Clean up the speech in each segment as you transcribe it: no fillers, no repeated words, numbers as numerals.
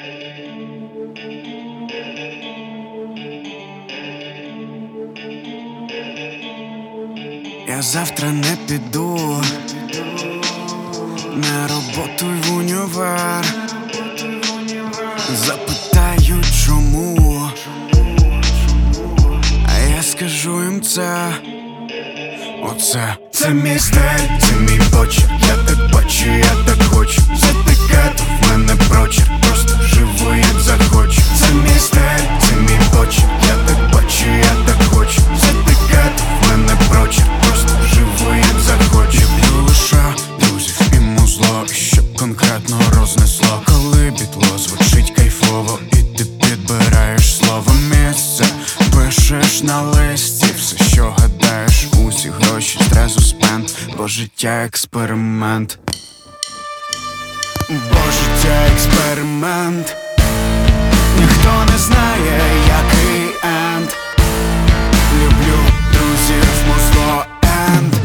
Я завтра не піду на роботу й в універ. Запитають чому, а я скажу їм це. Це мій стиль, це мій почерк. Я так бачу, я так хочу. Затикати в мене прочерк, просто живу як захочу. Це мій стиль, це мій почерк. Я так бачу, я так хочу. Затикати в мене прочерк, просто живу як захочу. Люблю лише друзів і музло, і щоб конкретно рознесло. Коли бітло звучить кайфово, і ти підбираєш слово місце, пишеш на листі все, що гадаєш. Усі гроші зразу спенд, бо життя експеримент. Бо життя експеримент. Ніхто не знає, який енд. Люблю друзів, музло, енд.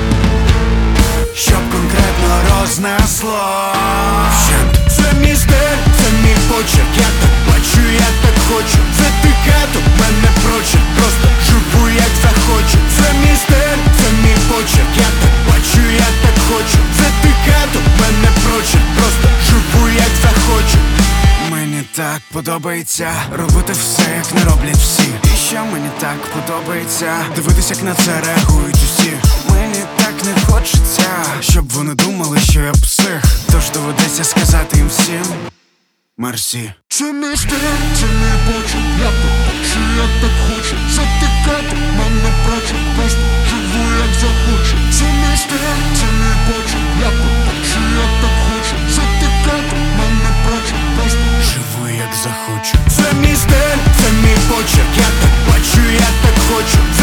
Щоб конкретно рознесло. Це мій стиль, це мій почерк. Я так бачу, я так хочу. З етикету мене прочерк, просто живу як захочу. Це мій стиль, це мій почерк. Я так бачу, я так хочу. З етикету мене прочерк, просто живу як захочу. Мені так подобається робити все, як не роблять всі. І ще мені так подобається дивитись, як на це реагують усі. Мені так не хочеться, щоб вони думали, що я псих. Тож доведеться сказати їм всім мерсі. Це мій стиль, це мій почерк. Я так бачу, я так хочу. Затикати мене прочерк, просто живу як захочу. Це мій стиль, це мій почерк. Я так бачу, я так хочу. Затикати мене прочерк, просто живу як захочу. це мій стиль, це мій почерк. Я так бачу, я так хочу.